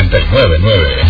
999.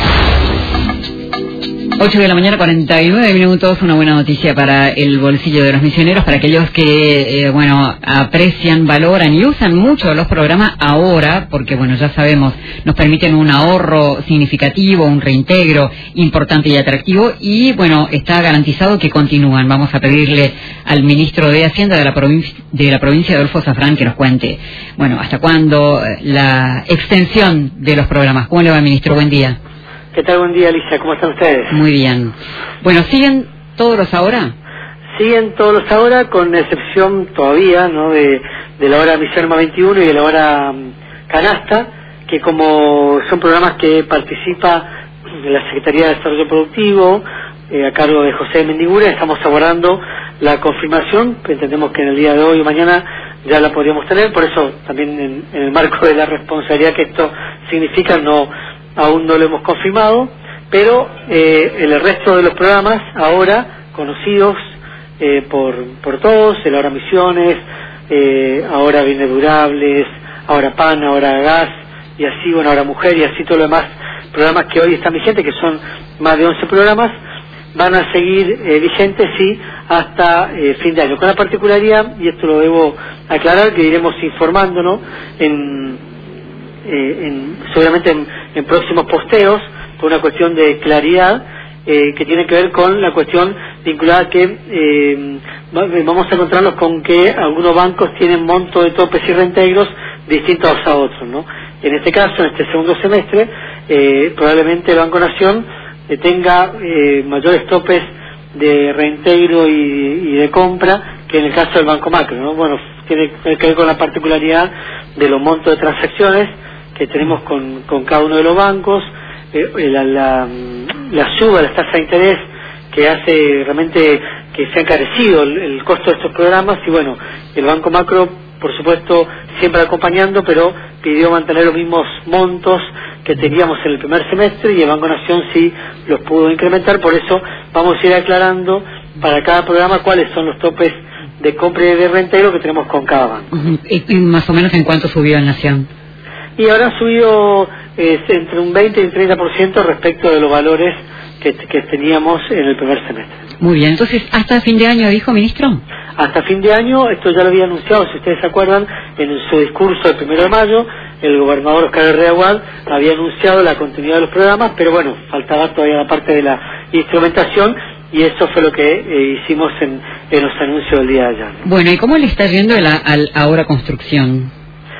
8 de la mañana, 49 minutos. Una buena noticia para el bolsillo de los misioneros, para aquellos que, aprecian, valoran y usan mucho los programas ahora, porque, ya sabemos, nos permiten un ahorro significativo, un reintegro importante y atractivo, y, está garantizado que continúan. Vamos a pedirle al ministro de Hacienda de la provincia, Adolfo Zafrán, que nos cuente, hasta cuándo la extensión de los programas. ¿Cómo le va, ministro? Buen día. ¿Qué tal? Buen día, Alicia. ¿Cómo están ustedes? Muy bien. ¿Siguen todos los ahora? Siguen todos los ahora, con excepción todavía, de la hora Misión 21 y de la hora Canasta, que como son programas que participa la Secretaría de Desarrollo Productivo, a cargo de José Mendigura, estamos aguardando la confirmación, que entendemos que en el día de hoy o mañana ya la podríamos tener, por eso también en el marco de la responsabilidad que esto significa, aún no lo hemos confirmado, pero el resto de los programas ahora conocidos por todos, el ahora Misiones, ahora Bienes Durables, ahora PAN, ahora Gas, y así, ahora Mujer, y así todo lo demás, programas que hoy están vigentes, que son más de 11 programas, van a seguir vigentes, sí, hasta fin de año, con la particularidad, y esto lo debo aclarar, que iremos informándonos seguramente en próximos posteos, por una cuestión de claridad, que tiene que ver con la cuestión vinculada que vamos a encontrarnos con que algunos bancos tienen monto de topes y reintegros distintos a otros, En este caso, en este segundo semestre, probablemente el Banco Nación tenga mayores topes de reintegro y de compra que en el caso del Banco Macro, tiene que ver con la particularidad de los montos de transacciones que tenemos con cada uno de los bancos, la suba de las tasas de interés que hace realmente que se ha encarecido el costo de estos programas, y el Banco Macro, por supuesto, siempre acompañando, pero pidió mantener los mismos montos que teníamos en el primer semestre, y el Banco Nación sí los pudo incrementar. Por eso vamos a ir aclarando para cada programa cuáles son los topes de compra y de reintegro que tenemos con cada banco. ¿Y más o menos en cuánto subió en Nación? Y ahora han subido entre un 20 y un 30% respecto de los valores que teníamos en el primer semestre. Muy bien, entonces, ¿hasta fin de año dijo, ministro? Hasta fin de año, esto ya lo había anunciado, si ustedes se acuerdan, en su discurso del 1 de mayo, el gobernador Oscar Herrera Huad había anunciado la continuidad de los programas, pero faltaba todavía la parte de la instrumentación, y eso fue lo que hicimos en los anuncios del día de ayer. ¿Y cómo le está yendo al Ahora Construcción?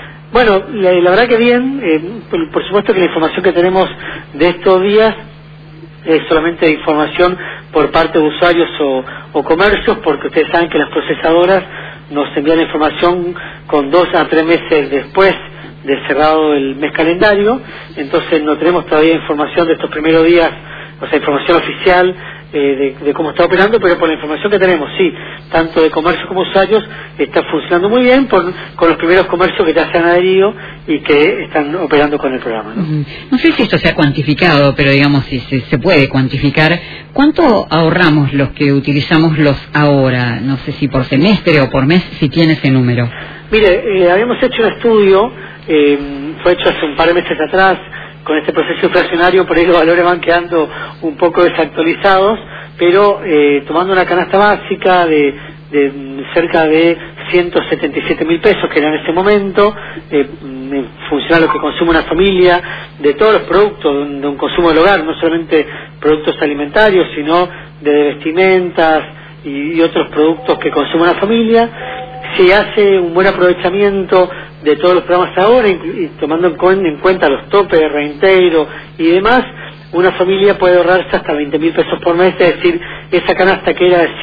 La verdad que bien, por supuesto que la información que tenemos de estos días es solamente información por parte de usuarios o comercios, porque ustedes saben que las procesadoras nos envían la información con 2 a 3 meses después de cerrado el mes calendario, entonces no tenemos todavía información de estos primeros días, información oficial de cómo está operando, pero por la información que tenemos, sí, tanto de comercio como usuarios, está funcionando muy bien con los primeros comercios que ya se han adherido y que están operando con el programa. No sé si esto se ha cuantificado, pero digamos, si se puede cuantificar, ¿cuánto ahorramos los que utilizamos los ahora? No sé si por semestre o por mes, si tiene ese número. Mire, habíamos hecho un estudio, fue hecho hace un par de meses atrás. Con este proceso inflacionario, por ahí los valores van quedando un poco desactualizados, pero tomando una canasta básica de cerca de 177.000 pesos, que era en ese momento, en función a lo que consume una familia, de todos los productos de un consumo del hogar, no solamente productos alimentarios, sino de vestimentas y otros productos que consume una familia, se hace un buen aprovechamiento de todos los programas ahora, y tomando en cuenta los topes de reintegro y demás, una familia puede ahorrarse hasta 20.000 pesos por mes, es decir, esa canasta que era de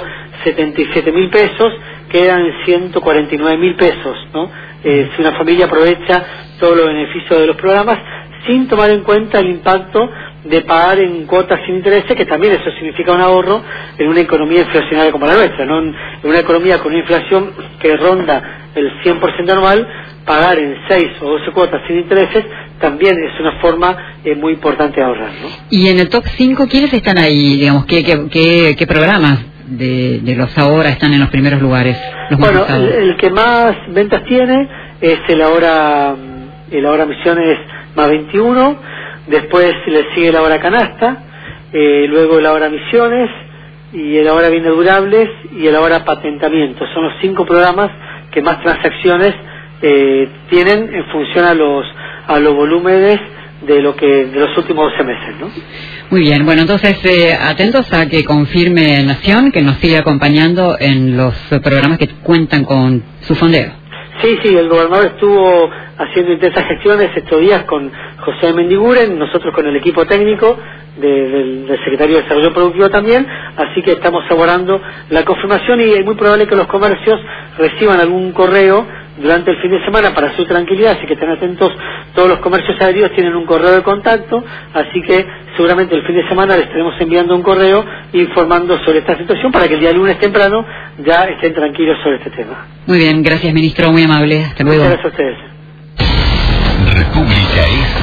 177.000 pesos, quedan en 149.000 pesos, si una familia aprovecha todos los beneficios de los programas, sin tomar en cuenta el impacto de pagar en cuotas sin intereses, que también eso significa un ahorro en una economía inflacionaria como la nuestra, en una economía con una inflación que ronda el 100% anual, pagar en 6 o 12 cuotas sin intereses también es una forma muy importante de ahorrar, Y en el top 5, ¿quiénes están ahí? Digamos, ¿qué programas de los ahora están en los primeros lugares? El que más ventas tiene es el ahora Misiones más 21, después le sigue la hora canasta, luego la hora misiones, y el ahora bienes durables y el ahora patentamiento. Son los 5 programas que más transacciones tienen en función a los volúmenes de los últimos 12 meses, ¿no? Muy bien, bueno, entonces atentos a que confirme Nación, que nos siga acompañando en los programas que cuentan con su fondeo. Sí, el gobernador estuvo haciendo intensas gestiones estos días con José Mendiguren, nosotros con el equipo técnico del Secretario de Desarrollo Productivo también, así que estamos elaborando la confirmación y es muy probable que los comercios reciban algún correo durante el fin de semana para su tranquilidad, así que estén atentos, todos los comercios adheridos tienen un correo de contacto, así que seguramente el fin de semana les estaremos enviando un correo informando sobre esta situación para que el día lunes temprano ya estén tranquilos sobre este tema. Muy bien, gracias ministro, muy amable, hasta luego. Muchas gracias a ustedes. República es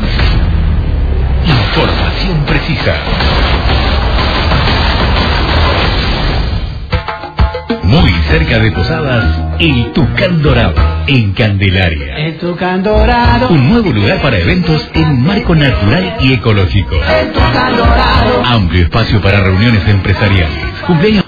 información precisa. Muy cerca de Posadas, el Tucán Dorado, en Candelaria. El Tucán Dorado. Un nuevo lugar para eventos en marco natural y ecológico. El Tucán Dorado. Amplio espacio para reuniones empresariales, cumpleaños